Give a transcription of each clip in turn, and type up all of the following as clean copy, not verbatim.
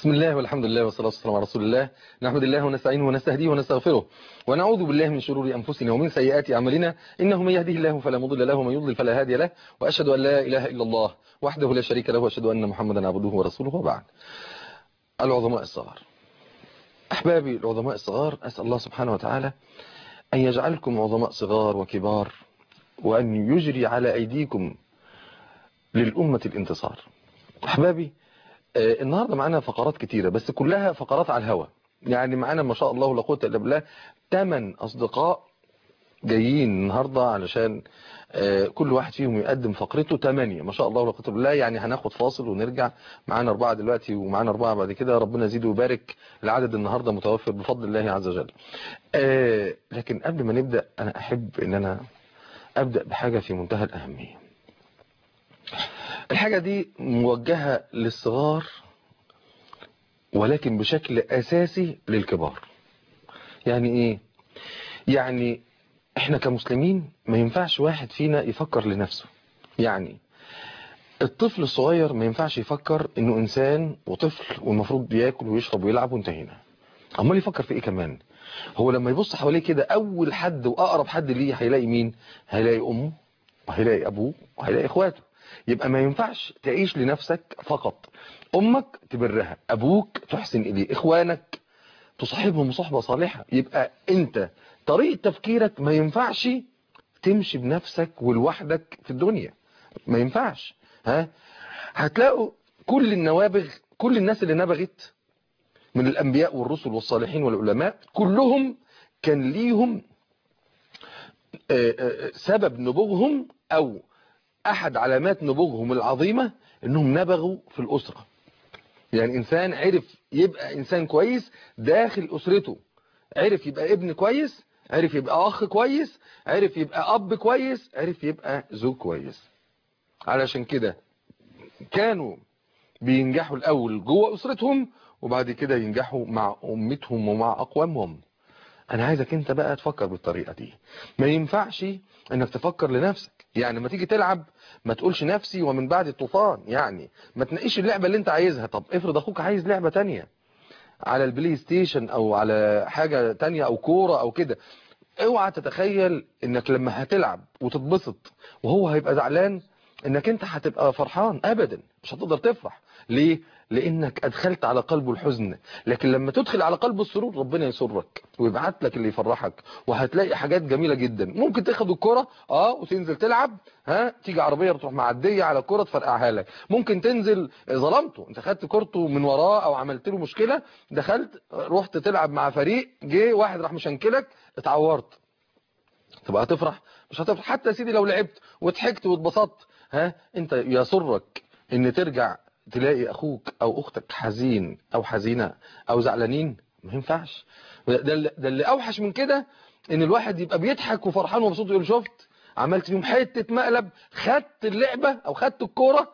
بسم الله والحمد لله والصلاة والسلام على رسول الله. نحمد الله ونستعينه ونستهديه ونستغفره ونعوذ بالله من شرور أنفسنا ومن سيئات أعمالنا، إنه من يهده الله فلا مضل له ومن يضلل فلا هادي له، وأشهد أن لا إله إلا الله وحده لا شريك له، وأشهد أن محمدا عبده ورسوله. وبعد. العظماء الصغار، أحبابي العظماء الصغار، أسأل الله سبحانه وتعالى أن يجعلكم عظماء صغار وكبار، وأن يجري على أيديكم للأمة الانتصار. أحبابي، النهاردة معنا فقرات كتيرة، بس كلها فقرات على الهوا. يعني معنا ما شاء الله لا قوة إلا بالله 8 أصدقاء جايين النهاردة علشان كل واحد فيهم يقدم فقرته. 8 ما شاء الله لا قوة إلا بالله. يعني هناخد فاصل ونرجع. معنا 4 دلوقتي ومعنا 4 بعد كده، ربنا يزيد ويبارك. العدد النهاردة متوفر بفضل الله عز وجل. لكن قبل ما نبدأ أنا أحب أن أنا أبدأ بحاجة في منتهى الأهمية. الحاجة دي موجهة للصغار، ولكن بشكل أساسي للكبار. يعني إيه؟ يعني إحنا كمسلمين ما ينفعش واحد فينا يفكر لنفسه. يعني الطفل الصغير ما ينفعش يفكر إنه إنسان وطفل والمفروض بياكل ويشرب ويلعب وانتهينا. أمال يفكر في إيه كمان؟ هو لما يبص حواليه كده، أول حد وأقرب حد ليه هيلاقي مين؟ هيلاقي أمه، وهيلاقي أبوه، وهيلاقي إخواته. يبقى ما ينفعش تعيش لنفسك فقط. أمك تبرها، أبوك تحسن إليه، إخوانك تصاحبهم مصاحبة صالحة. يبقى أنت طريقة تفكيرك ما ينفعش تمشي بنفسك ولوحدك في الدنيا. ما ينفعش. هتلاقوا كل النوابغ، كل الناس اللي نبغت من الأنبياء والرسل والصالحين والعلماء، كلهم كان ليهم سبب نبوغهم، أو أحد علامات نبوغهم العظيمة إنهم نبغوا في الأسرة. يعني إنسان عرف يبقى إنسان كويس داخل أسرته، عرف يبقى ابن كويس، عرف يبقى أخ كويس، عرف يبقى أب كويس، عرف يبقى زوج كويس. علشان كده كانوا بينجحوا الأول جوه أسرتهم، وبعد كده ينجحوا مع أمتهم ومع أقوامهم. أنا عايزك أنت بقى تفكر بالطريقة دي. ما ينفعش أنك تفكر لنفسك. يعني ما تيجي تلعب ما تقولش نفسي ومن بعد الطوفان. يعني ما تنقيش اللعبة اللي أنت عايزها. طب افرض أخوك عايز لعبة تانية على البلاي ستيشن أو على حاجة تانية أو كورة أو كده. اوعى تتخيل انك لما هتلعب وتتبسط وهو هيبقى زعلان انك انت هتبقى فرحان. ابدا، مش هتقدر تفرح. ليه؟ لانك ادخلت على قلبه الحزن. لكن لما تدخل على قلبه السرور، ربنا يسرك ويبعت لك اللي يفرحك، وهتلاقي حاجات جميلة جدا. ممكن تاخد الكرة وتنزل تلعب، تيجي عربية تروح معدية على الكرة تفرقعها لك. ممكن تنزل ظلمته، انت خدت كرته من وراه او عملت له مشكلة، دخلت رحت تلعب مع فريق، جه واحد راح مشنكلك، اتعورت. تبقى هتفرح؟ مش هتفرح. حتى يا سيدي لو لعبت وضحكت واتبسطت، انت يسرك ان ترجع تلاقي اخوك او اختك حزين او حزينة او زعلانين؟ ما ينفعش. ده اللي اوحش من كده، ان الواحد يبقى بيضحك وفرحان ومبسوط ويقول شفت عملت فيهم حتة مقلب، خدت اللعبة او خدت الكورة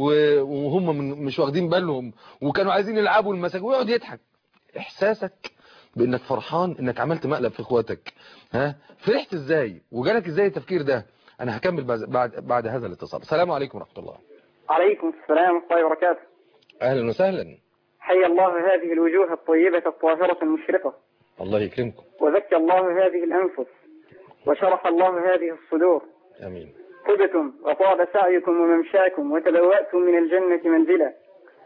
وهم مش واخدين بالهم وكانوا عايزين يلعبوا المساك، ويقعد يضحك. احساسك بانك فرحان انك عملت مقلب في اخواتك، فرحت ازاي وجالك ازاي التفكير ده؟ انا هكمل بعد هذا الاتصال. السلام عليكم ورحمة الله. عليكم السلام ورحمة الله وبركاته. اهلا وسهلا. حي الله هذه الوجوه الطيبة الطاهرة المشرقة. الله يكرمكم. وزكى الله هذه الأنفس، وشرح الله هذه الصدور. امين. طبتم وطاب سعيكم وممشاكم وتبوأتم من الجنة منزلا.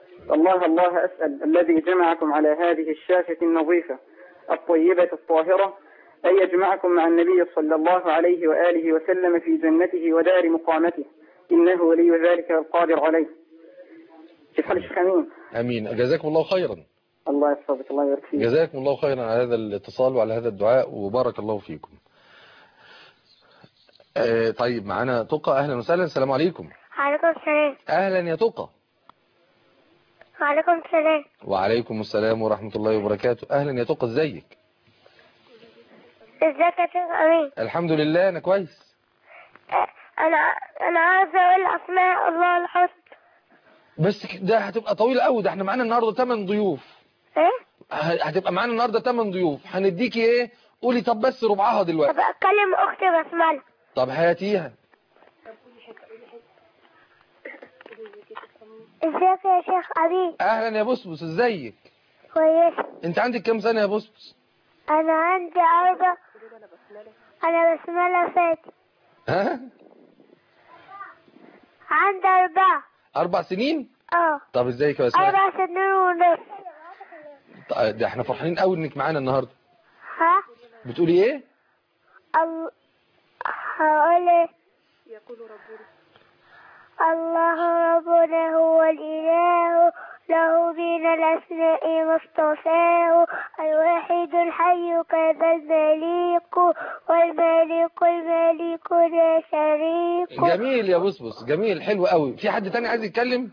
الله أسأل الذي جمعكم على هذه الشاشة النظيفة الطيبة الطاهرة أن يجمعكم مع النبي صلى الله عليه وآله وسلم في جنته ودار مقامته، إنه ولي ذلك القادر عليه. كيف حال الشيخ أمين؟ امين. جزاكم الله خيرا. الله يحفظك، الله يبارك فيك. جزاكم الله خيرا على هذا الاتصال وعلى هذا الدعاء، وبارك الله فيكم. طيب معانا تقى. اهلا وسهلا. السلام عليكم. وعليكم السلام. اهلا يا تقى. وعليكم السلام. وعليكم السلام ورحمة الله وبركاته. اهلا يا تقى، ازيك؟ ازيك يا شيخ امين؟ الحمد لله انا كويس. انا عايزه اقول اسماء الله الحسنى. بس ده هتبقى طويله قوي. ده احنا معانا النهارده 8 ضيوف. ايه؟ هتبقى معانا النهارده 8 ضيوف. هنديكي ايه؟ قولي طب بس ربعها دلوقتي. طب اتكلم اختي بسمله. طب هاتيها. ازيك يا شيخ أمين؟ اهلا يا بسبس، ازيك؟ كويس. انت عندك كام سنة يا بسبس؟ أنا عندي 4. أنا بسملة فاتي. ها؟ عندي 4. 4 سنين؟ طب ازيك يا اسماء؟ 4 سنين ونص. ده احنا فرحانين قوي انك معانا النهارده. ها؟ بتقولي ايه؟ هقول ايه؟ الله ربنا هو الإله، له من الأسماء ما اصطفاه، الواحد الحي كذا المليك، والملك الملك لا شريك. جميل يا بسبس، جميل، حلو قوي. في حد تاني عايز يتكلم؟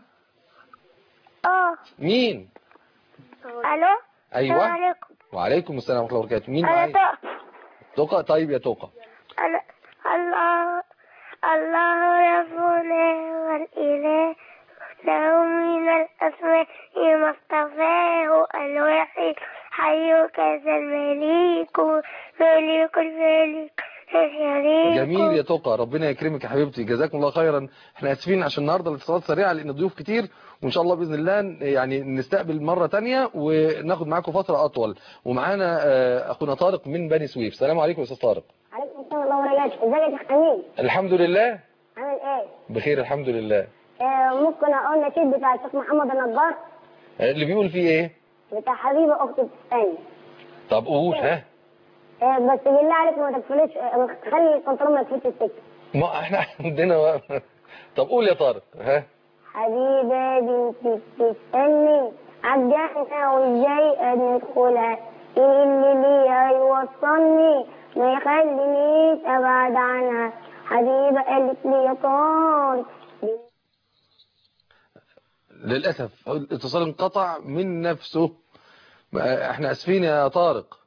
مين؟ الو. ايوه. السلام عليكم. وعليكم السلام ورحمه الله وبركاته. مين انا معايا؟ توقع. توقع. طيب يا توقع. الله ربنا والإله، له من الأسماء ما اصطفاه، الواحد حي كذا المليك، ملك الملك الشريك. جميل يا توقع، ربنا يكرمك يا حبيبتي، جزاكم الله خيرا. احنا اسفين عشان النهارده الاتصالات سريعه لان الضيوف كتير، وان شاء الله باذن الله يعني نستقبل مره تانية وناخد معاكم فتره اطول. ومعانا اخونا طارق من بني سويف. السلام عليكم يا استاذ طارق. عليكم السلام ورحمة الله وبركاته. ازيك يا شيخ أمين؟ الحمد لله. عامل ايه؟ بخير الحمد لله. ممكن اقول نشيد بتاع الشيخ محمد النجار؟ اللي بيقول فيه ايه؟ بتاع حبيبه اختي الثانيه. طب قول. ها؟ بس بالله عليك ما تقفلش، خلي الكنترول ما يقفلش السكه. ما احنا عندنا طب قول يا طارق. ها؟ حبيبه بنتي بتستني عالجنه وازاي ندخلها، ايه اللي ليها يوصلني ما يخلينيش ابعد عنها، حبيبه قالت لي يا طارق. للأسف الاتصال انقطع من نفسه. احنا اسفين يا طارق.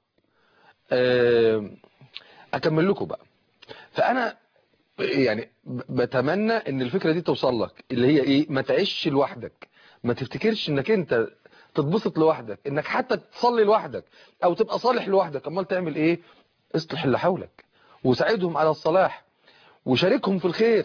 اكمل لكم بقى. فانا يعني بتمنى ان الفكرة دي توصل لك، اللي هي ايه؟ ما تعيش لوحدك، ما تفتكرش انك انت تتبسط لوحدك، انك حتى تصلي لوحدك او تبقى صالح لوحدك. امال تعمل ايه؟ اصلح اللي حولك وساعدهم على الصلاح وشاركهم في الخير.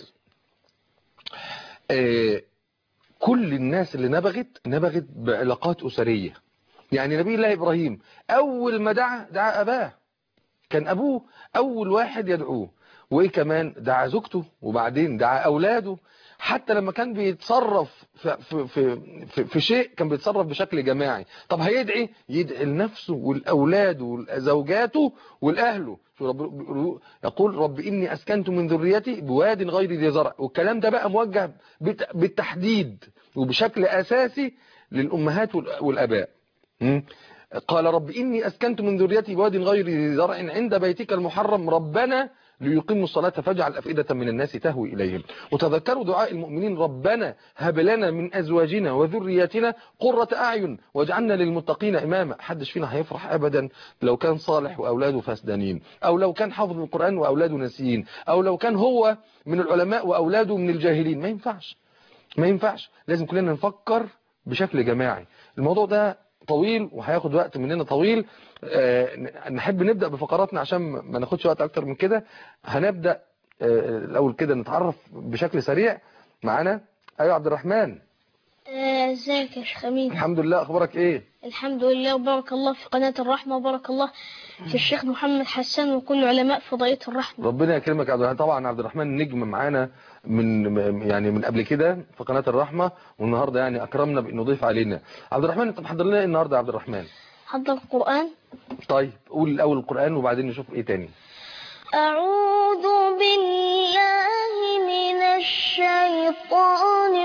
كل الناس اللي نبغت بعلاقات أسرية. يعني نبي الله إبراهيم أول ما دعا أباه، كان أبوه أول واحد يدعوه. وإيه كمان؟ دعا زوجته، وبعدين دعا أولاده. حتى لما كان بيتصرف في شيء كان بيتصرف بشكل جماعي. طب هيدعي لنفسه والأولاده وزوجاته والأهله. يقول رب إني أسكنت من ذريتي بواد غير ذي زرع. والكلام ده بقى موجه بالتحديد وبشكل أساسي للأمهات والأباء. قال رب إني أسكنت من ذريتي بواد غير ذي زرع عند بيتك المحرم ربنا ليقيموا الصلاة فاجعل أفئدة من الناس تهوي إليهم. وتذكروا دعاء المؤمنين ربنا هب لنا من أزواجنا وذرياتنا قرة أعين واجعلنا للمتقين إماما. حدش فينا هيفرح أبدا لو كان صالح وأولاده فاسدانين، أو لو كان حافظ القرآن وأولاده ناسيين، أو لو كان هو من العلماء وأولاده من الجاهلين. ما ينفعش، ما ينفعش. لازم كلنا نفكر بشكل جماعي. الموضوع ده طويل وهياخد وقت مننا طويل. نحب نبدأ بفقراتنا عشان ما ناخدش وقت اكتر من كده. هنبدأ الاول كده نتعرف بشكل سريع. معانا ايوه عبد الرحمن. ازيك يا شيخ أمين؟ الحمد لله. اخبارك ايه؟ الحمد لله، وبارك الله في قناة الرحمة، وبارك الله في الشيخ محمد حسان وكل علماء فضائية الرحمة. ربنا يكرمك يا عبد الرحمن. طبعا عبد الرحمن نجم معانا من قبل كده في قناة الرحمة، والنهارده يعني اكرمنا بانه ضيف علينا. عبد الرحمن انت محضر لنا ايه النهارده يا عبد الرحمن؟ حضر القرآن. طيب قول الاول القرآن وبعدين نشوف ايه تاني. أعوذ بالله من الشيطان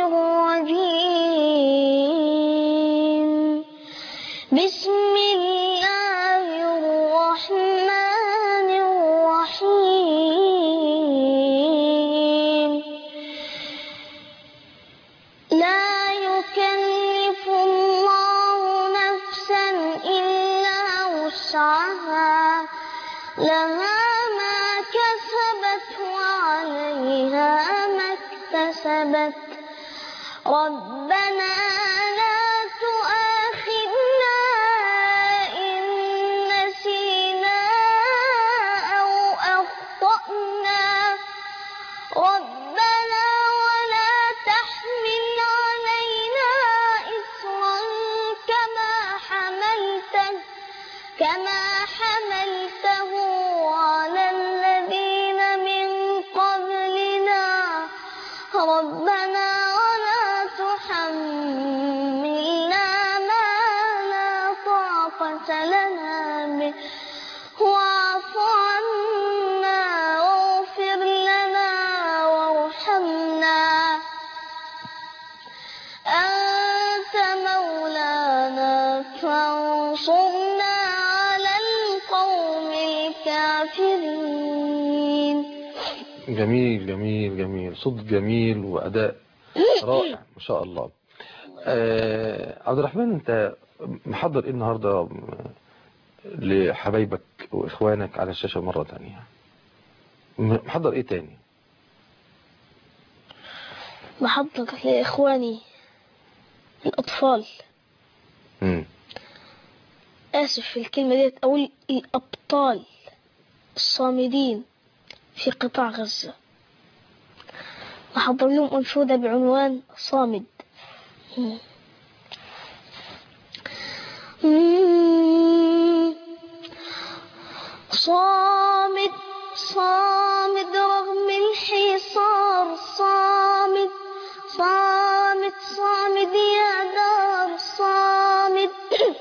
الرجيم. بسم الله الرحمن الرحيم. لا يكلف الله نفسا إلا وسعها، لها ما كسبت وعليها ما اكتسبت. ربنا لا تؤاخذنا إن نسينا أو أخطأنا. ربنا ولا تحمل علينا فانصرنا على القوم الكافرين. جميل جميل جميل، صوت جميل وأداء رائع ما شاء الله. عبد الرحمن، أنت محضر إيه النهاردة لحبايبك وإخوانك على الشاشة مرة تانية؟ محضر إيه تاني؟ بحضر لإخواني الأطفال. آسف في الكلمة ديت، أقول الأبطال الصامدين في قطاع غزة. بحضر لهم أنشودة بعنوان صامد. صامد صامد رغم الحصار، صامد صامد صامد يا دار، صامد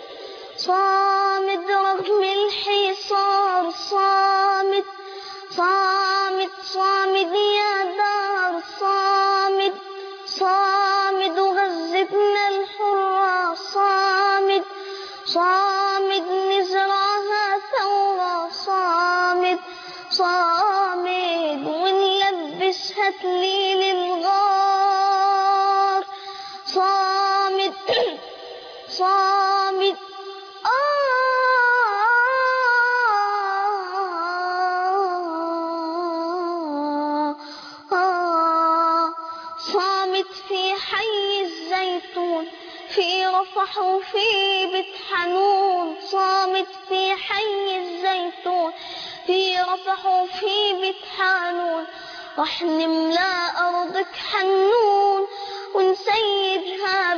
صامد رغم الحصار، صامد صامد صامد يا دار، صامد صامد غزتنا الحرة، صامد صامد نزرعها ثورة، صامد صامد ونلبسها تليل الغار، صامد صامد صامد في حي الزيتون، في رفح وفي بيت حنون، صامد في حي الزيتون، في رفح وفي بيت حنون، رح نملى أرضك حنون ونسيدها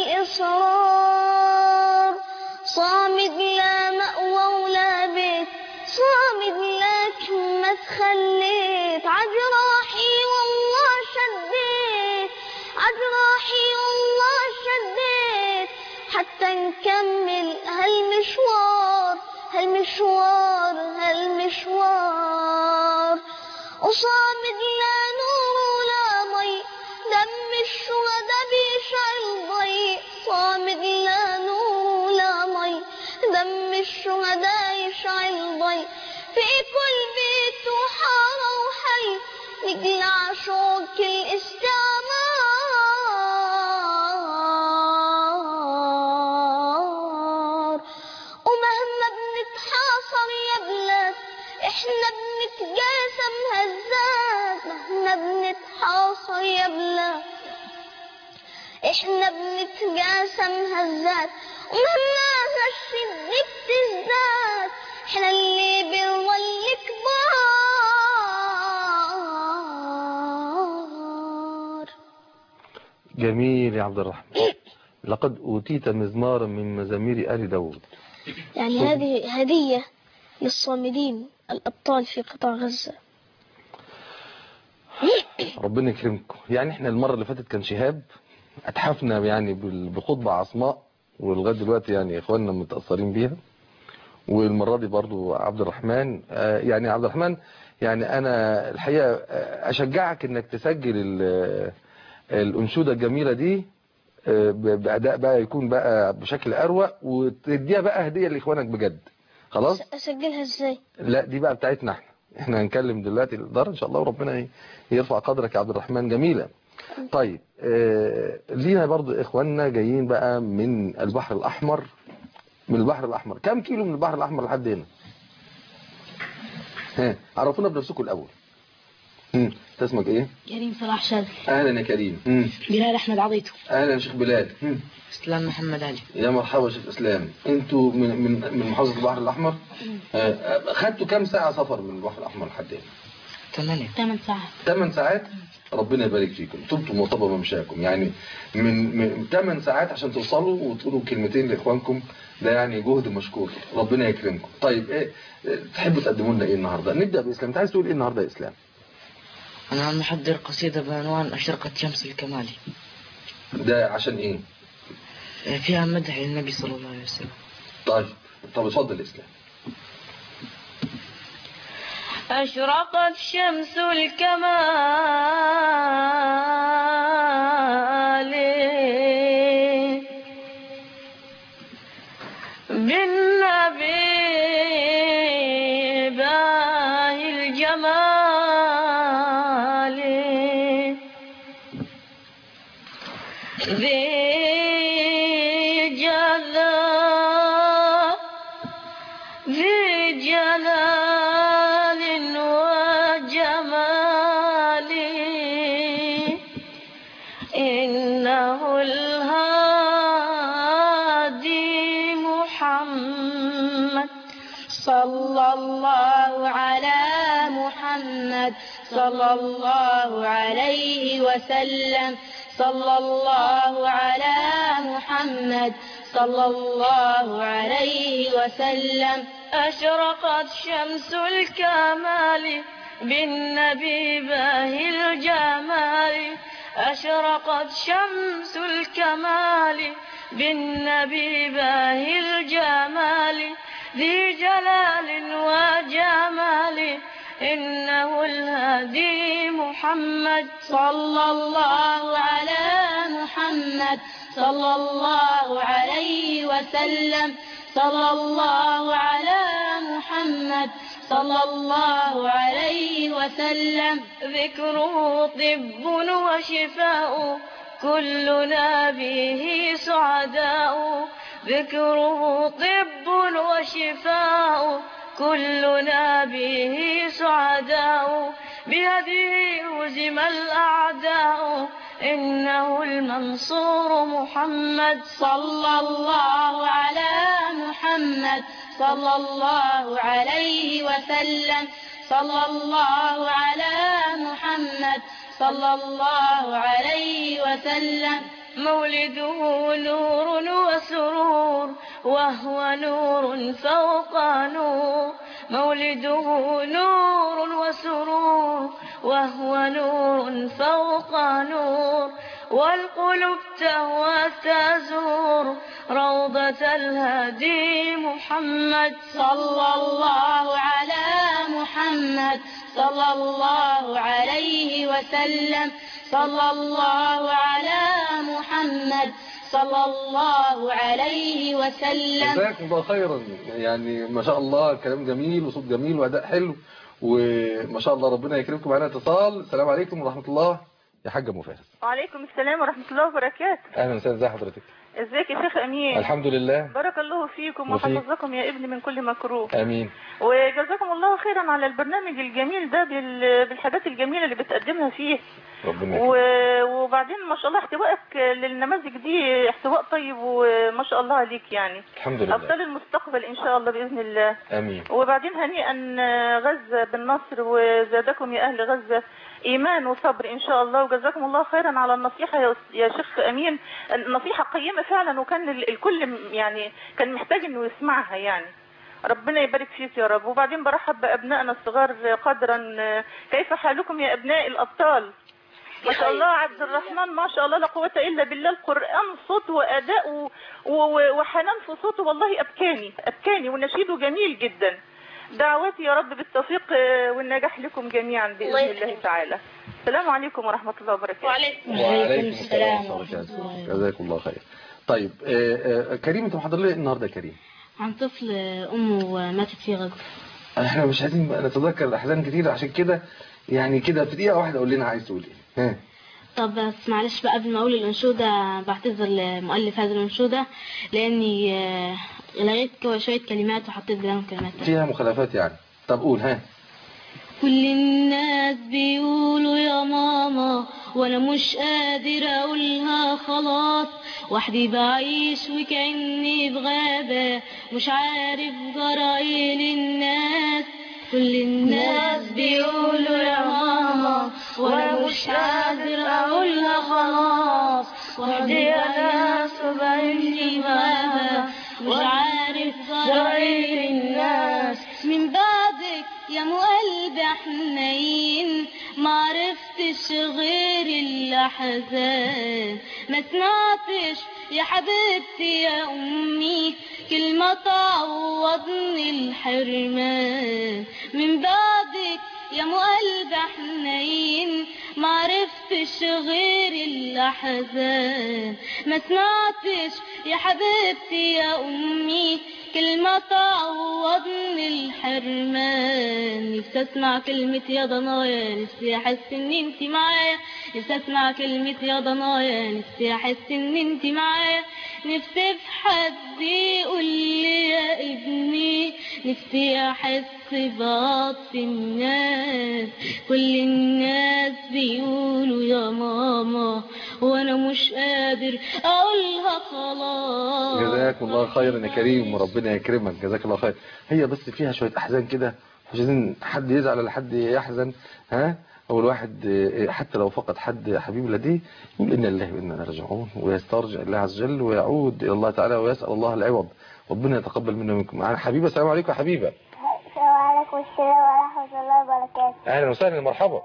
بالإصرار، صامد لا مأوى ولا بيت، صامد لكن ما تخليت، عجراحي والله شديت، عجراحي والله شديت، حتى نكمل هالمشوار هالمشوار هالمشوار، وصامد لا نور ولا ضي، دم الشهداء بيشعل ضي، صامد لا نور ولا ضي، دم الشهداء يشعل ضي، في كل بيت وحارة وحي نقلع شوك الاستعمار، ومهما بنتحاصر يا بلاد احنا بنتقاسم هزات، مهما بنتحاصر يا بلاد احنا بنتقاسم هزات، ومهما هالشدة بتزداد احنا اللي بنظل كبار. جميل يا عبد الرحمن، لقد أوتيت مزمارا من مزامير آل داود. يعني هذه هدية للصامدين الأبطال في قطاع غزة. ربنا يكرمكم. يعني احنا المرة اللي فاتت كان شهاب اتحفنا يعني بخطبة عصماء، ولغاية دلوقتي يعني اخواننا متأثرين بيها، والمرة دي برضو عبد الرحمن. يعني عبد الرحمن، يعني انا الحقيقة اشجعك انك تسجل الانشودة الجميلة دي بأداء بقى يكون بقى بشكل اروق، وتديها بقى هدية لاخوانك بجد. خلاص؟ أسجلها ازاي؟ لا دي بقى بتاعتنا احنا هنكلم دلوقتي الإدارة ان شاء الله، وربنا يرفع قدرك يا عبد الرحمن. جميلة. طيب لينا برضو اخواننا جايين بقى من البحر الاحمر. من البحر الاحمر كم كيلو من البحر الاحمر لحد هنا؟ عرفونا بنفسكم الاول. انت اسمك ايه؟ كريم صلاح شاذلي. اهلا يا كريم. بلال احمد عضيتو. اهلا يا شيخ بلال. اسلام محمد علي. يا مرحبا شيخ اسلام. انتوا من محافظة البحر الاحمر. خدتوا كم ساعة سفر من البحر الاحمر لحد هنا؟ 8 ساعات. 8 ساعات. ربنا يبارك فيكم، طبتم وطاب ممشاكم. يعني من 8 ساعات عشان توصلوا وتقولوا كلمتين لاخوانكم، ده يعني جهد مشكور. ربنا يكرمكم. طيب ايه تحبوا تقدموا لنا ايه النهارده؟ نبدا باسلام. انت عايز تقول ايه النهارده يا اسلام؟ انا محضر قصيده بعنوان اشرقت شمس الكمال. ده عشان ايه؟ فيها مدح للنبي صلى الله عليه وسلم. طب اتفضل اسلام. أشرقت شمس الكمال بالنبي باهي الجمال ذي جلال وجمال إنه الهادي محمد صلى الله على محمد صلى الله عليه وسلم صلى الله على محمد صلى الله عليه وسلم أشرقت شمس الكمال بالنبي باهي الجمال أشرقت شمس الكمال بالنبي باهي الجمال ذي جلال وجمال إنه الهادي محمد صلى الله على محمد صلى الله عليه وسلم صلى الله على محمد صلى الله عليه وسلم ذكره طب وشفاء كلنا به سعداء ذكره طب وشفاء كلنا به سعداء بهديه هزم الأعداء إنه المنصور محمد صلى الله على محمد صلى الله عليه وسلم صلى الله على محمد صلى الله عليه وسلم مولده نور وسرور وهو نور فوق نور مولده نور وسرور وهو نور فوق نور والقلوب تهوى تزور روضة الهادي محمد صلى الله على محمد صلى الله عليه وسلم صلى الله على محمد صلى الله عليه وسلم. جزاكم الله خيرا، يعني ما شاء الله كلام جميل وصوت جميل وأداء حلو، وما شاء الله ربنا يكرمكم. معنا اتصال. السلام عليكم ورحمة الله يا حاجة أم فارس. وعليكم السلام ورحمة الله وبركاته. أهلا وسهلا، ازي حضرتك؟ ازيك يا شيخ امين؟ الحمد لله. بارك الله فيكم وحفظكم يا ابني من كل مكروه. امين. وجزاكم الله خيرا على البرنامج الجميل ده بالحاجات الجميله اللي بتقدمها فيه. ربنا وبعدين ما شاء الله احتوائك للنماذج دي احتواء طيب وما شاء الله عليك، يعني الحمد لله. ابطال المستقبل ان شاء الله باذن الله. امين. وبعدين هنيئا غزه بالنصر، وزادكم يا اهل غزه ايمان وصبر ان شاء الله. وجزاكم الله خيرا على النصيحه يا شيخ امين، النصيحه قيمه فعلا، وكان الكل يعني كان محتاج انه يسمعها يعني. ربنا يبارك فيك يا رب. وبعدين برحب بابنائنا الصغار قدرا. كيف حالكم يا ابناء الابطال؟ ما شاء الله عبد الرحمن ما شاء الله لا قوه الا بالله، القران صوت واداء وحنان في صوته، والله ابكاني ونشيده جميل جدا. دعواتي يا رب بالتوفيق والنجاح لكم جميعا باذن الله تعالى. السلام عليكم ورحمه الله وبركاته. وعليكم السلام ورحمه الله. جزاكم الله خير. طيب كريم، انت محضر لي النهارده يا كريم؟ عن طفل امه ماتت في غزه. احنا مش عايزين بقى نتذكر احزان كتير، عشان كده يعني كده في دقيقه واحده قول لنا عايز تقول ايه. طب بس معلش بقى قبل ما اقول الانشوده بعتذر لمؤلف هذه الانشوده، لاني لغيت شويه كلمات وحطيت بدلهم كلمات فيها مخالفات يعني. طب قول. كل الناس بيقولوا يا ماما وانا مش قادر اقولها خلاص، وحدي بعيش وكأني بغابة مش عارف جرايل الناس. كل الناس بيقولوا يا ماما وانا مش قادر اقولها خلاص، وحدي ناس وبعيش بغابة مش عارف جرايل الناس. من بعدك يا قلبي حنين معرفتش غير الاحزان، ما سمعتش يا حبيبتي يا امي كلمة تعوضني الحرمان. من بعدك يا قلبي حنين معرفتش غير الأحزان. ما سمعتش يا حبيبتي يا أمي كلمة تعوضني الحرمان. نفسي أسمع كلمة يا ضنايا، نفسي أحس إن انتي معايا. نفسي أسمع كلمة يا ضنايا، نفسي أحس إن انتي معايا. نفسي في حد يقول لي يا ابني، نفسي أحس بعطف الناس. كل الناس بيقولوا يا ماما وأنا مش قادر أقولها خلاص. جزاك الله خيرا يا كريم وربنا يكرمك، جزاك الله خير. هي بس فيها شوية أحزان كده، مش عايزين حد يزعل ولا حد يحزن. هو الواحد حتى لو فقد حد حبيب لديه يقول إنا لله وإنا إليه راجعون، ويسترجع الله عز وجل ويعود إلى الله تعالى ويسأل الله العوض. ربنا يتقبل منا ومنكم. معنا حبيبة. السلام عليكم يا حبيبة. السلام عليكم ورحمة الله وبركاته. أهلا وسهلا، مرحبا.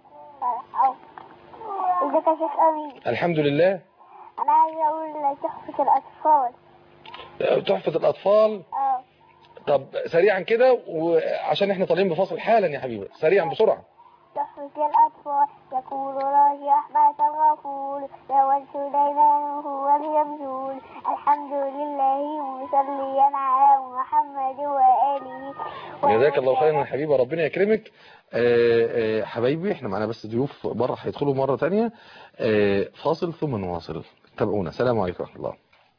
ازيك يا شيخ أمين؟ الحمد لله. أنا عايزة أقول تحفة الأطفال. تحفة الأطفال. طب سريعا كده وعشان احنا طالعين بفاصل حالا يا حبيبة، سريعا بسرعة. تحفة الأطفال يقول راجي أحمد الغفور لو سليمان هو اليمزول الحمد لله مصليا على محمد وآله. جزاك الله خيرا يا حبيبة، ربنا يكرمك. حبايبي احنا معنا بس ضيوف بره هيدخلوا مرة تانية. فاصل ثم نواصل، تابعونا. السلام عليكم ورحمة الله.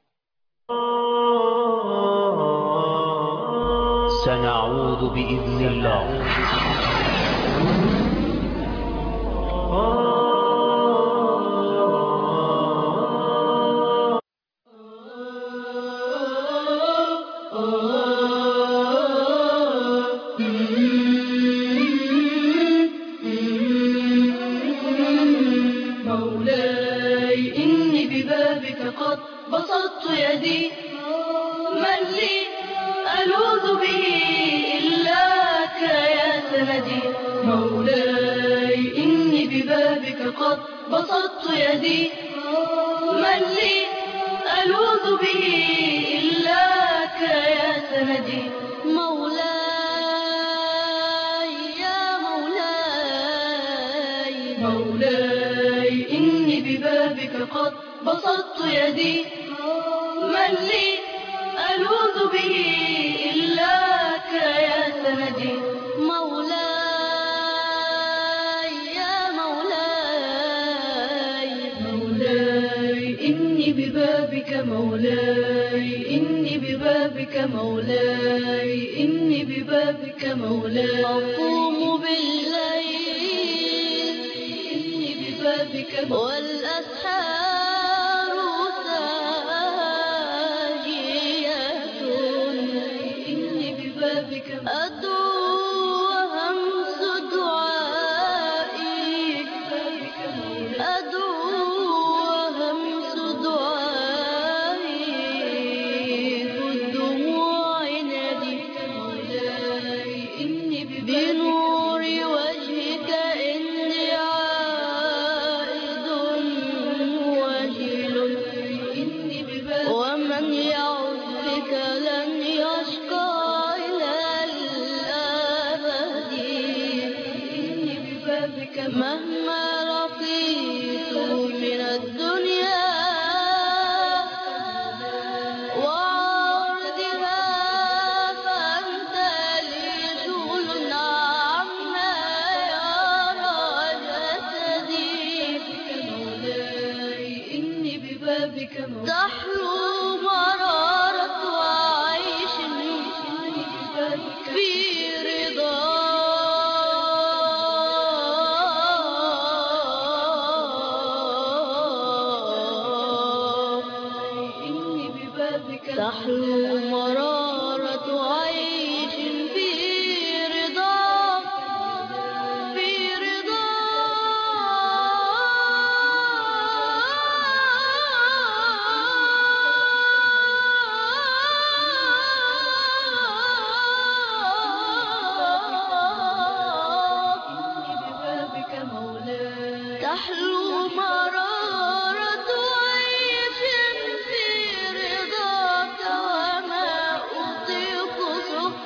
سنعود بإذن الله. مولاي إني ببابك قد بسطت يدي، من لي ألوذ به إلاك يا سندي. مولاي إني ببابك قد بسطت يدي، من لي ألوذ به إلاك يا سندي. مولاي يا مولاي، مولاي إني ببابك قد بسطت يدي، من لي ألوذ به إلاك يا سندي. مولاي يا مولاي، مولاي إني ببابك مولاي، إني ببابك مولاي، إني ببابك مولاي. أقوم بالليل إني ببابك والأسحار ساجية، إني ببابك أدعو وهمس دعائي، أدعو وهمس دعائي بالدموع نادي. مولاي إني بنور وجهك إني عائد وجل، إني ببابك ومن يعد بك لن يشقى إلى الأبد. إني ببابك مهما لقيت من الدنيا وعرضها فأنت لي شغل عما يرى جسدي. مولاي إني ببابك تحلو مرارة عيش في رضا. إني ببابك تحلو مرارة عيش في رضا، في رضا. تحلو مرارة عيش في رضاك وما أطيق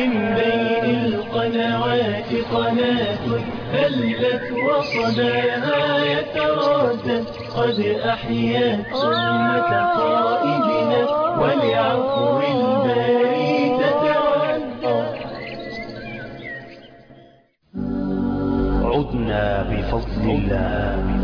من بين القنوات قناة هلت وصداها يتردد قد أحيت أمة قائدنا ولعفو الباري تتودد. عدنا بفضل الله.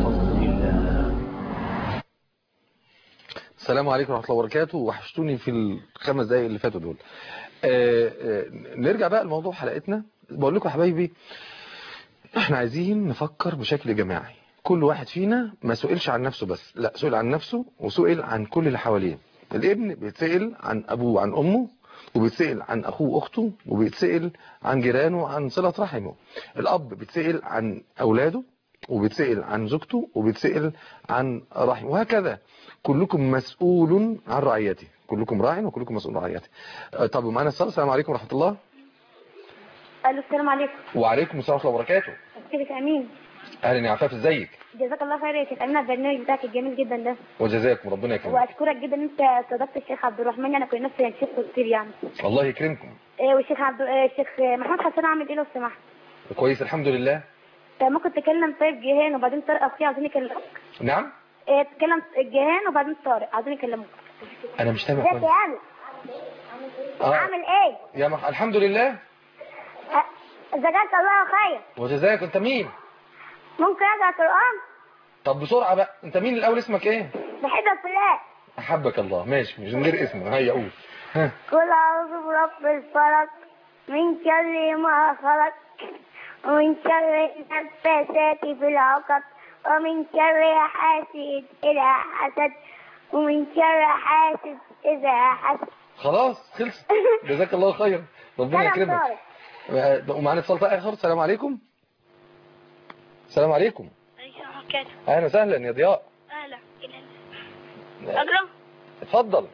السلام عليكم ورحمة الله وبركاته. وحشتوني في الخمس دقايق اللي فاتوا دول. نرجع بقى لموضوع حلقتنا. بقول لكم يا حبايبي، احنا عايزين نفكر بشكل جماعي. كل واحد فينا ما سئلش عن نفسه بس، لا، سئل عن نفسه وسئل عن كل اللي حواليه. الابن بيتسئل عن ابوه وعن امه، وبيتسئل عن اخوه واخته، وبيتسئل عن جيرانه وعن صلة رحمه. الاب بيتسئل عن اولاده، وبيتسئل عن زوجته، وبيتسئل عن رحمه، وهكذا. كلكم مسؤول عن رعيته، كلكم راع وكلكم مسؤول عن رعيته. طب معانا الصلاة. السلام عليكم ورحمة الله. الو السلام عليكم. وعليكم السلام ورحمة الله وبركاته. كيفك امين؟ اهلا يا عفاف، ازيك؟ جزاك الله خير يا شيخ امين على البرنامج بتاعك الجميل جدا ده. وجزاكم ربنا يكرمك. واشكرك جدا ان انت استضفت الشيخ عبد الرحمن. انا كنت نفسي الشيخ كتير يعني. الله يكرمكم. والشيخ الشيخ محمود حسن عامل ايه لو سمحت؟ كويس الحمد لله. ممكن تكلم طيب جيهان وبعدين طارق اخويا عاوزين يكلموك. نعم. تكلم جيهان وبعدين طارق عاوزين يكلموك. انا مش سامع كويس. عامل ايه؟ يا الحمد لله. جزاك الله خير. وجزاك. انت مين؟ ممكن اقرا القران؟ طب بسرعه بقى، انت مين الاول؟ اسمك ايه؟ بحبك في الله. احبك الله. ماشي، مش من غير اسمه. هيا قول. قل اعوذ برب الفلق من شر ما خلق ومن شر النفاثات في العقد ومن شر حاسد إذا حسد ومن شر حاسد إذا حسد. خلاص خلص. جزاك الله خير. ربنا يكرمك. ومعانا اتصال اخر. السلام عليكم. السلام عليكم. اهلا وسهلا يا ضياء. اهلا. اقرا. اتفضل.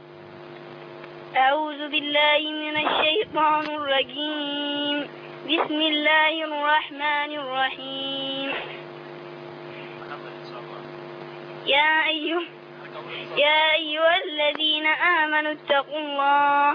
أعوذ بالله من الشيطان الرجيم. بسم الله الرحمن الرحيم. يا أيها الذين آمنوا اتقوا الله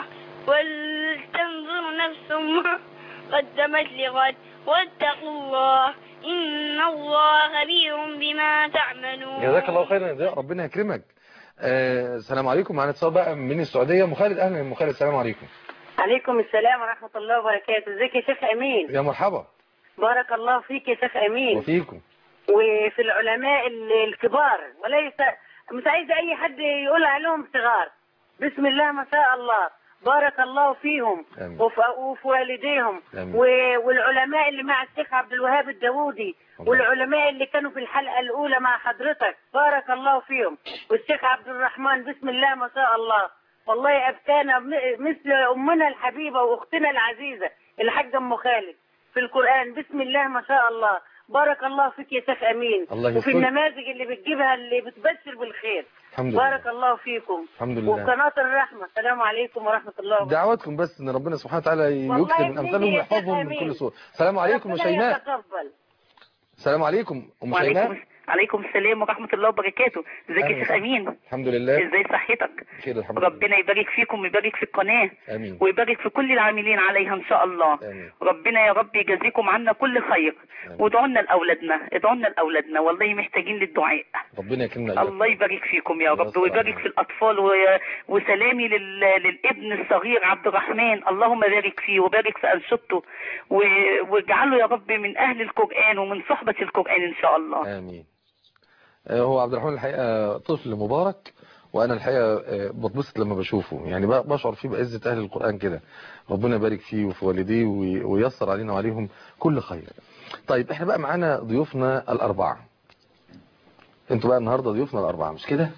ولتنظر نفس ما قدمت لغد واتقوا الله إن الله خبير بما تعملون. جزاك الله خيرا يا ضياء، ربنا يكرمك. السلام عليكم. معنا اتصال بقى من السعودية. ام خالد. اهلا يا ام خالد. السلام عليكم. عليكم السلام ورحمة الله وبركاته. ازيك يا شيخ امين؟ يا مرحبا. بارك الله فيك يا شيخ امين. وفيكم. وفي العلماء الكبار، وليس مش عايز اي حد يقول عليهم صغار. بسم الله ما شاء الله، بارك الله فيهم وفي والديهم. والعلماء اللي مع الشيخ عبد الوهاب الداوودي، والعلماء اللي كانوا في الحلقة الأولى مع حضرتك، بارك الله فيهم. والشيخ عبد الرحمن بسم الله ما شاء الله، والله أبكانا مثل أمنا الحبيبة وأختنا العزيزة الحاجة أم خالد في القرآن. بسم الله ما شاء الله، بارك الله فيك يا شيخ أمين. وفي النماذج اللي بتجيبها اللي بتبشر بالخير. الحمد لله. بارك الله فيكم. الحمد لله. وقناة الرحمة. السلام عليكم ورحمة الله وبركاته. دعواتكم بس ان ربنا سبحانه وتعالى يكتب من امثالهم ويحفظهم من كل سوء. السلام عليكم يا شيماء. السلام عليكم ام شيماء. عليكم السلام ورحمة الله وبركاته. ازيك يا شيخ امين؟ الحمد لله. ازاي صحتك؟ بخير الحمد لله. ربنا يبارك فيكم ويبارك في القناة. امين. ويبارك في كل العاملين عليها ان شاء الله. امين. ربنا يا رب يجازيكم عنا كل خير. وادعوا لنا لاولادنا، ادعوا لنا لاولادنا، والله محتاجين للدعاء. ربنا يكرمنا. الله يبارك فيكم يا رب ويبارك في الاطفال وسلامي للابن الصغير عبد الرحمن، اللهم بارك فيه وبارك في انشطته واجعله يا رب من اهل القرآن ومن صحبة القرآن ان شاء الله. امين. هو عبد الرحمن الحقيقة طفل مبارك، وانا الحقيقة بتبسط لما بشوفه، يعني بشعر فيه بعزة اهل القرآن كده. ربنا يبارك فيه وفي والديه وييسر علينا وعليهم كل خير. طيب احنا بقى معانا ضيوفنا الاربعة. انتوا بقى النهاردة ضيوفنا الاربعة مش كده؟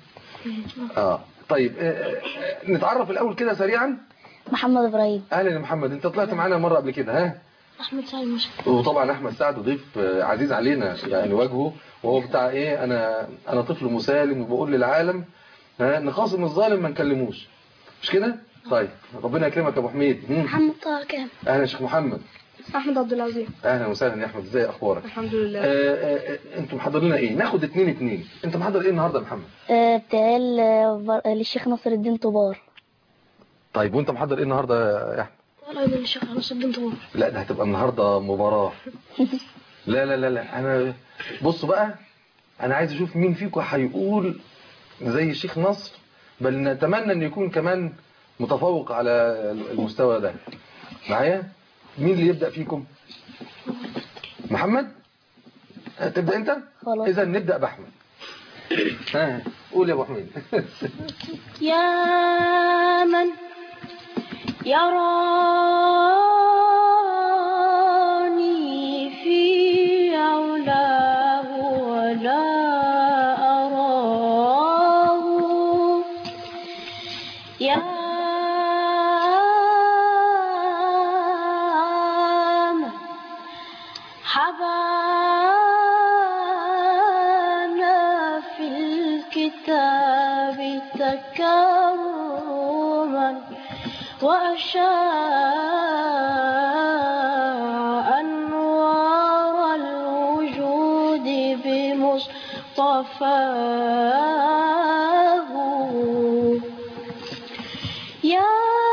طيب نتعرف الاول كده سريعا. محمد ابراهيم. اهلا يا محمد، انت طلعت معانا مرة قبل كده ها؟ احمد سعد مشرف. وطبعا احمد سعد ضيف عزيز علينا يعني وجهه، وهو بتاع ايه، انا طفل مسالم وبقول للعالم نخاصم الظالم ما نكلموش، مش كده؟ طيب ربنا يكرمك يا ابو حميد. محمد طه كام. اهلا يا شيخ محمد. احمد عبد العزيز. اهلا وسهلا يا احمد، ازاي اخبارك؟ الحمد لله. انتوا محضرين لنا ايه؟ ناخد 2-2. انت محضر ايه النهارده يا محمد؟ بتاع للشيخ ناصر الدين طبار. طيب وانت محضر ايه النهارده يا احمد؟ أيضا يا شيخ ناصر الدين طبور. لا ده هتبقى النهاردة مباراة. لا لا لا لا أنا بصوا بقى، أنا عايز أشوف مين فيكم هيقول زي الشيخ نصر، بل نتمنى أن يكون كمان متفوق على المستوى ده. معايا؟ مين اللي يبدأ فيكم؟ محمد؟ تبدأ أنت؟ خلاص. إذا نبدأ بأحمد. قول يا أبو حميد. يا من يراني في علاه ولا أراه، يا من حبانا في الكتاب تكرما وأشاء أنوار الوجود بمصطفاه، يا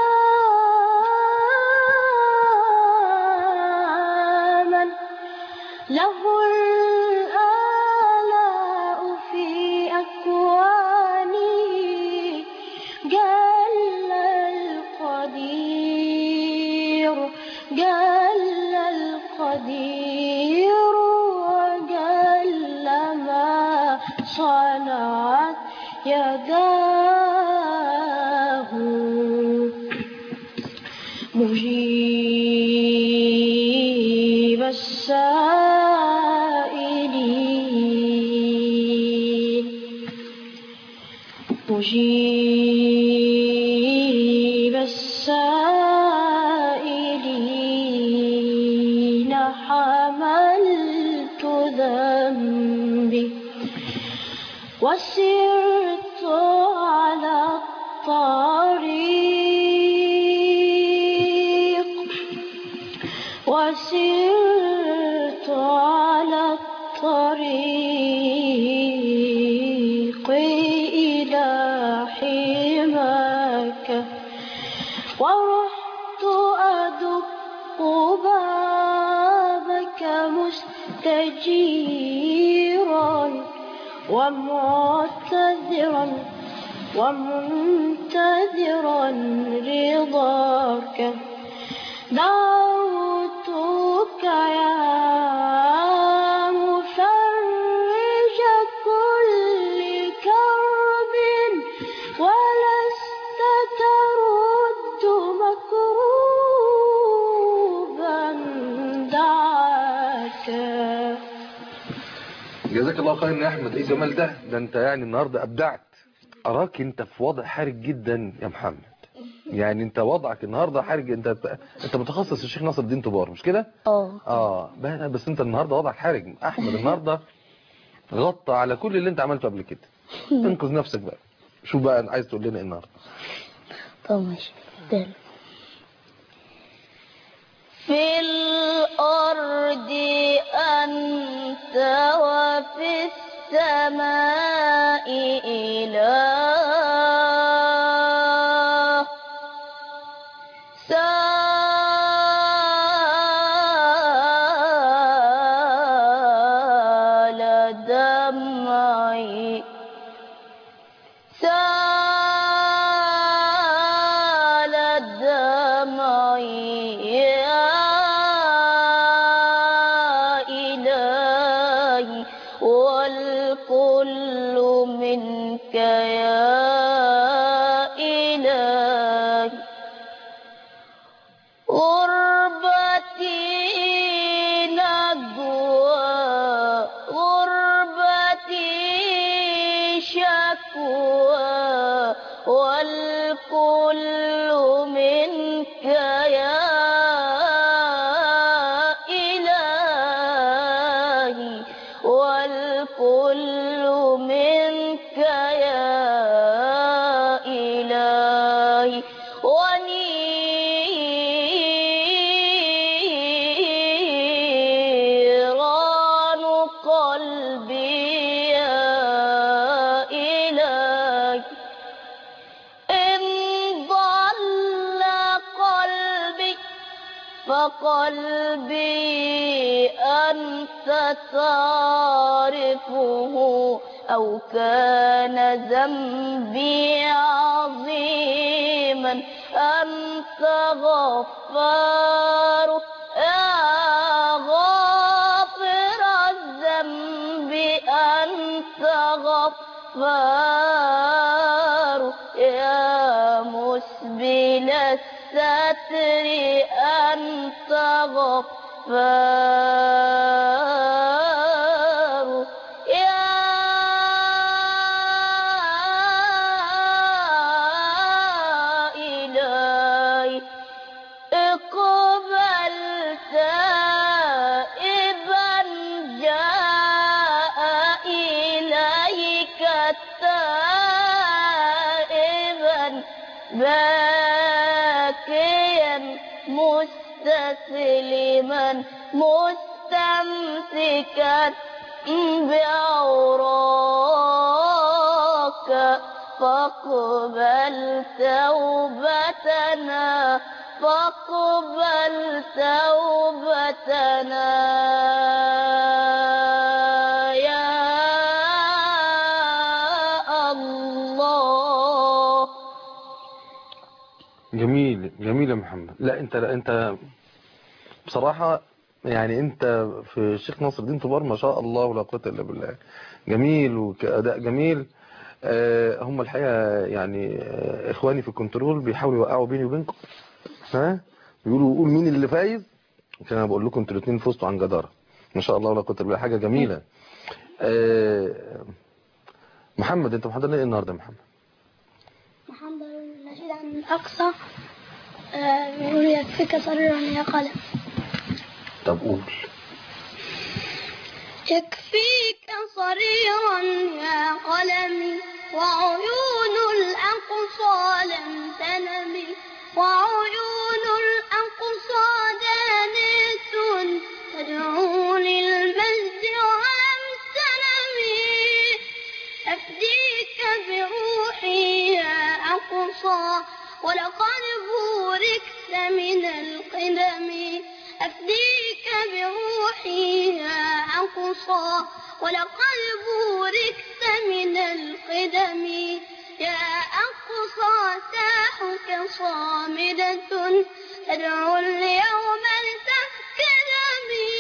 من له الآلاء في أكوانه جل القدير، جل القدير وجل ما صنعت يداه، مجيب السائلين، مجيب السائلين، حملت ذنبي وسرت على الطريق، وسرت على الطريق إلى حماك، ورحت أدق بابك مستجيرا ومعتذرا ومنتظرا رضاك، دعوتك يا مفرج كل كرب ولست ترد مكروبا دعاك. جزاك الله خير يا أحمد. إيه جمال ده أنت يعني النهاردة أبدعت. أراك أنت في وضع حرج جدا يا محمد، يعني أنت وضعك النهاردة حرج. أنت متخصص الشيخ ناصر الدين طبار مش كده؟ بس أنت النهاردة وضعك حرج. أحمد النهاردة غطى على كل اللي أنت عملته قبل كده. انقذ نفسك بقى. شو بقى عايز تقول لنا إيه النهاردة؟ طب ماشي. في الأرض أنت وفي السماء إله، سال دمعي، سال دمعي يا إلهي، والكل منك يا إلهي، غربتي نجوى، غربتي شكوى، والكل منك يا إلهي، والكل منك يا إلهي، ونيران قلبي يا إلهي، إن ضل قلبي قلبي أنت تعرفه أو كان ذنبي عظيما أنت غفار يا غافر الذنب أنت غفار يا مسبل الستر أنت غفار يا إلهي اقبل تائبا جاء إليك تائبا باكيا مستسلما مستمسكا بعوراك فاقبل توبتنا فاقبل توبتنا يا الله. جميل جميل يا محمد. لا انت بصراحة يعني انت في الشيخ ناصر الدين طبار ما شاء الله ولا قوة الا بالله. جميل وكأداء جميل. هم الحقيقة يعني اخواني في الكنترول بيحاولوا يوقعوا بيني وبينكم، ها بيقولوا قول مين اللي فايز، كان انا بقول لكم انتوا الاثنين فزتوا عن جدارة ما شاء الله ولا قوة الا بالله. حاجة جميلة. محمد انت محضر ايه النهارده يا محمد؟ محمد نشيد عن الأقصى يقول يكفيك صريرا يا قلم. طب قول. يكفيك صريرا يا قلمي وعيون الأقصى لم تنم وعيون الأقصى دانية تدعو للمجد ولم تنمي أفديك بروحي يا أقصى ولقد بوركت من القدم أفديك بروحي يا أقصى ولقد بوركت من القدم يا أقصى ساحك صامدة تدعو اليوم لتفكرني.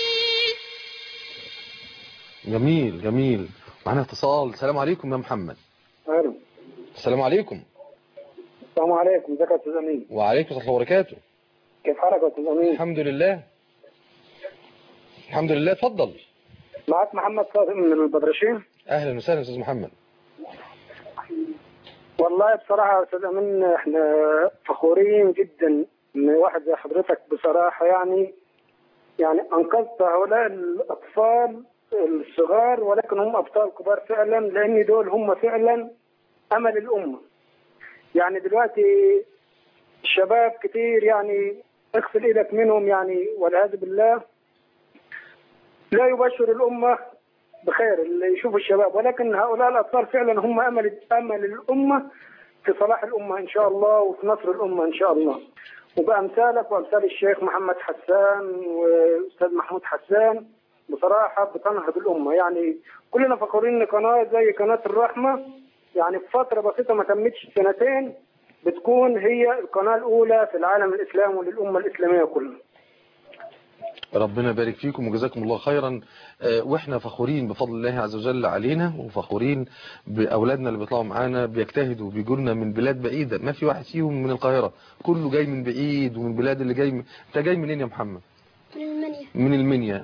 جميل جميل. معنا اتصال. السلام عليكم يا محمد. الو. السلام عليكم. السلام عليكم. ازيك يا استاذ امين؟ وعليكم السلام وبركاته. كيف حالك يا استاذ امين؟ الحمد لله الحمد لله. اتفضل. معك محمد صادق من البدرشين. اهلا وسهلا يا استاذ محمد. والله بصراحه يا استاذ امين احنا فخورين جدا ان واحد زي حضرتك بصراحه يعني انقذت هؤلاء الاطفال الصغار، ولكن هم ابطال كبار فعلا، لان دول هم فعلا امل الامه. يعني دلوقتي الشباب كتير يعني اغسل ايدك منهم يعني والعياذ بالله لا يبشر الامه بخير اللي يشوف الشباب، ولكن هؤلاء الاطفال فعلا هم امل الامه في صلاح الامه ان شاء الله وفي نصر الامه ان شاء الله. وبامثالك وامثال الشيخ محمد حسان واستاذ محمود حسان بصراحه بتنهض الامه. يعني كلنا فخورين ان قناه زي قناه الرحمه يعني في فتره بسيطه ما تمتش سنتين بتكون هي القناه الاولى في العالم الاسلامي وللامه الاسلاميه كلها. ربنا يبارك فيكم وجزاكم الله خيرا. واحنا فخورين بفضل الله عز وجل علينا، وفخورين باولادنا اللي بيطلعوا معانا بيجتهدوا وبيجوا لنا من بلاد بعيده، ما في واحد فيهم من القاهره، كله جاي من بعيد ومن بلاد اللي جاي انت جاي منين يا محمد؟ من المنيا. من المنيا.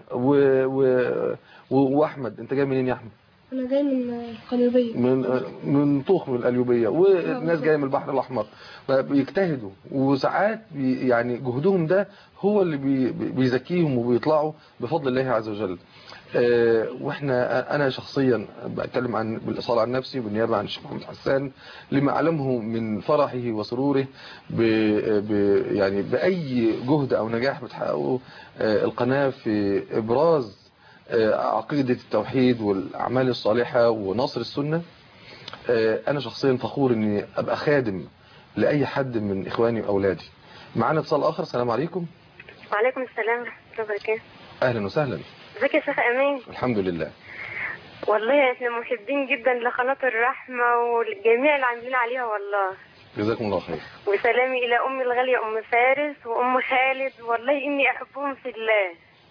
واحمد انت جاي منين يا احمد؟ أنا جاي من القليوبية. من طوخ من القليوبية، والناس جاية من البحر الأحمر بيجتهدوا، وساعات يعني جهدهم ده هو اللي بيزكيهم وبيطلعوا بفضل الله عز وجل. واحنا انا شخصيا بتكلم عن بالاصاله عن نفسي بالنيابه عن الشيخ محمد حسان لما اعلمه من فرحه وسروره يعني باي جهد او نجاح بتحققه القناه في ابراز عقيدة التوحيد والأعمال الصالحة ونصر السنة. أنا شخصيا فخور أني أبقى خادم لأي حد من إخواني وأولادي. معنا اتصال آخر. السلام عليكم. وعليكم السلام ورحمة الله وبركاته. اهلا وسهلا. ازيك يا شيخ امين؟ الحمد لله. والله احنا محبين جدا لقناة الرحمة والجميع اللي عاملين عليها والله. جزاكم الله خير. وسلامي الى امي الغالية ام فارس وام خالد، والله اني احبهم في الله.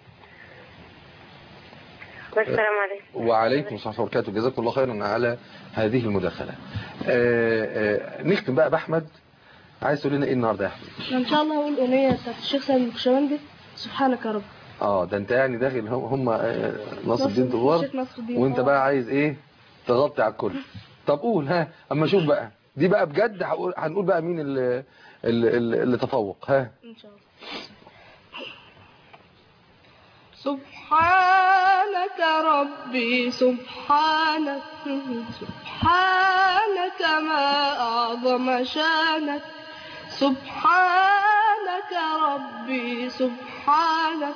والسلام عليكم. وعليكم السلام ورحمة الله وبركاته. جزاكم الله خيرا على هذه المداخلة. نختم بقى بأحمد. عايز تقول لنا ايه النهارده يا احمد؟ ان شاء الله هقول اغنيه بتاعت الشيخ سيد النقشبندي سبحانك يا رب. ده انت يعني داخل هم ناصر الدين دوار، وانت بقى عايز ايه تغطي على الكل. طب قول ها اما اشوف بقى دي بقى بجد. هنقول بقى مين اللي تفوق. ها ان شاء الله. سبحانك ربي سبحانك، سبحانك ما أعظم شانك، سبحانك ربي سبحانك،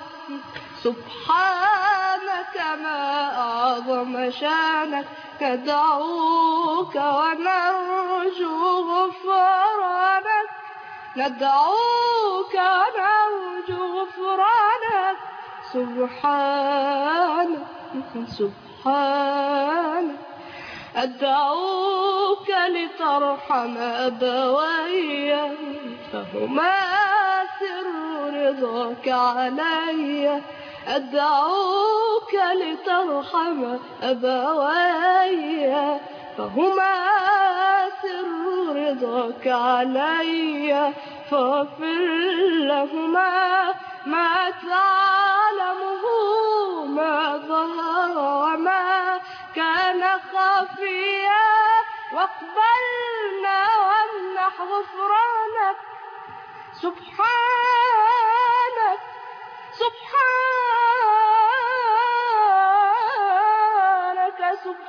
سبحانك ما أعظم شانك. ندعوك ونرجو غفرانك، ندعوك ونرجو غفرانك. سبحانك سبحانك أدعوك لترحم أبوي، فهما سر رضاك علي. أدعوك لترحم أبوي، فهما سر رضاك علي. فاغفر لهما ما تعلمه ما ظهر وما كان خفيا، واقبلنا وامنح غفرانك. سبحانك سبحانك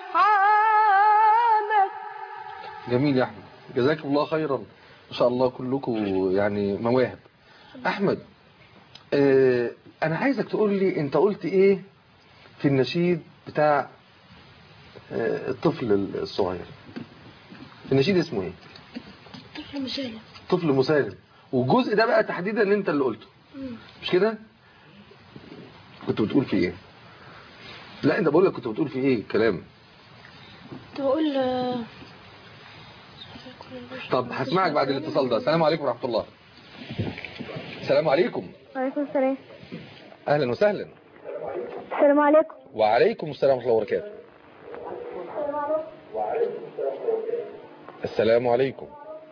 سبحانك. جميل يا احمد، جزاكم الله خيرا. ان شاء الله كلكم يعني مواهب. احمد انا عايزك تقول لي انت قلت ايه في النشيد بتاع الطفل الصغير. النشيد اسمه ايه؟ طفل مسالم. طفل مسالم. والجزء ده بقى تحديدا اللي انت اللي قلته مش كده؟ كنت بتقول في ايه؟ لا انت بقول لك كنت بتقول في ايه كلام. كنت بقول طب هسمعك بعد الاتصال ده. السلام عليكم ورحمة الله. السلام عليكم. وعليكم السلام. اهلا وسهلا. السلام عليكم. وعليكم السلام ورحمة الله وبركاته. السلام عليكم.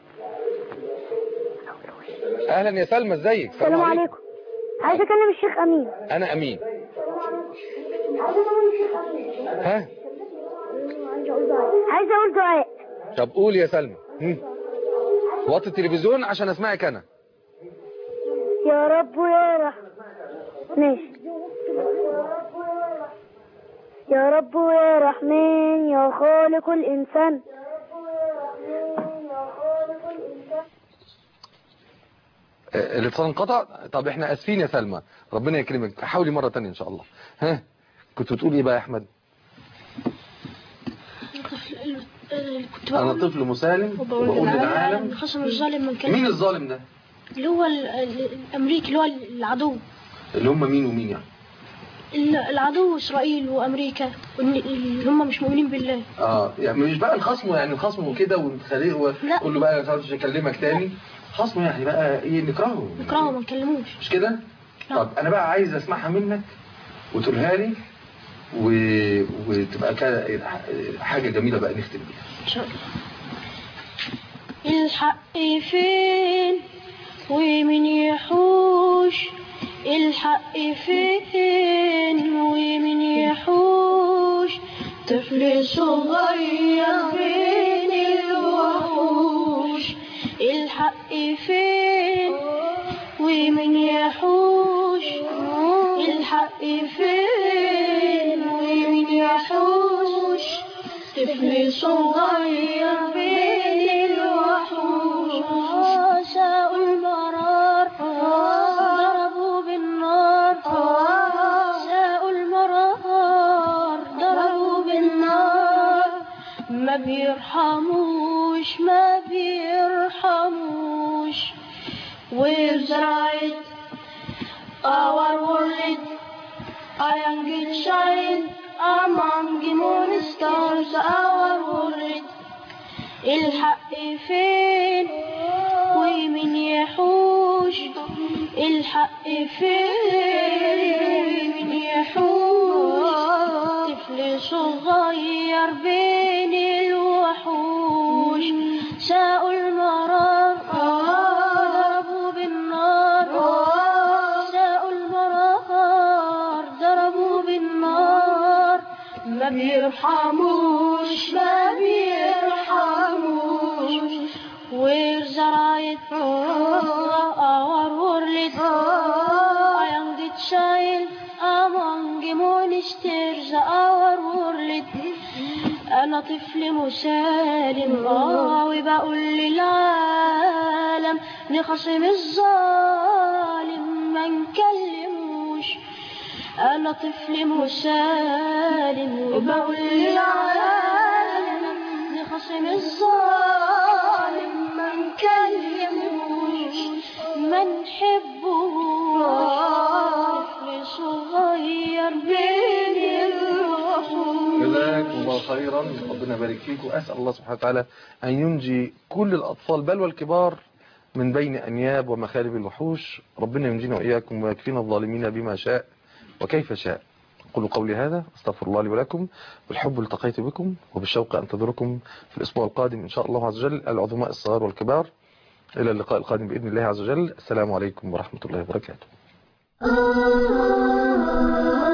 اهلا يا سلمى، ازيك؟ السلام عليكم. عايز اكلم الشيخ امين. انا امين. ها عايز اقول دعاء. طب قول يا سلمى. وطي التلفزيون عشان اسمعك انا. يا رب يا رحمن. ماشي. يا رب يا رحمن يا خالق الإنسان. الاتصال انقطع. طب احنا اسفين يا سلمى، ربنا يكرمك. حاولي مرة تانية ان شاء الله. ها كنت بتقول ايه بقى يا احمد؟ انا طفل مسالم وبقول للعالم الخصم الظالم من كلام. مين الظالم ده؟ اللي هو الامريكي، اللي هو العدو. اللي هم مين ومين يعني؟ العدو اسرائيل وامريكا اللي هم مش مؤمنين بالله. يعني مش بقى الخصم، يعني الخصم وكده وتخليه وتقول له بقى مش هكلمك تاني. خصم يعني بقى ايه؟ نكرهه ما نكلموش مش كده؟ طب انا بقى عايز اسمعها منك وتقولها لي وتبقى حاجة جميلة بقى نختم بيها ان شاء الله. الحق فين ومن يحوش، الحق فين ومن يحوش، طفل صغير بين الوحوش. الحق فين ومن يحوش، الحق فين ومن يحوش، طفل صغير بين الوحوش. ساء المرار ضربوا بالنار، ساء المرار ضربوا بالنار. ما بيرحموش ما بيرحموش. our world. A young child among the moon stars, our world. الحق فين ومين يحوش؟ الحق فين ومين يحوش؟ طفل صغير بين الوحوش ساقوا المرار ضربوا بالنار، ساقوا المرار ضربوا بالنار، ما بيرحموش ما بيرحموش. Where's the right our world? I am the child among monsters our world. أنا طفل مسالم وبقول للعالم نخصم الظالم ما نكلموش. أنا طفل مسالم وبقول للعالم نخصم الظالم ما نكلموش ما نحبوش. طفل صغير بين الوحوش. جزاكم الله خيرا، ربنا يبارك فيك، وأسأل الله سبحانه وتعالى أن ينجي كل الأطفال بل والكبار من بين أنياب ومخالب الوحوش. ربنا ينجينا وإياكم ويكفينا الظالمين بما شاء وكيف شاء. قولوا قولي هذا، استغفر الله لي ولكم، بالحب التقيت بكم وبالشوق أنتظركم في الأسبوع القادم إن شاء الله عز وجل، العظماء الصغار والكبار. إلى اللقاء القادم بإذن الله عز وجل. السلام عليكم ورحمة الله وبركاته.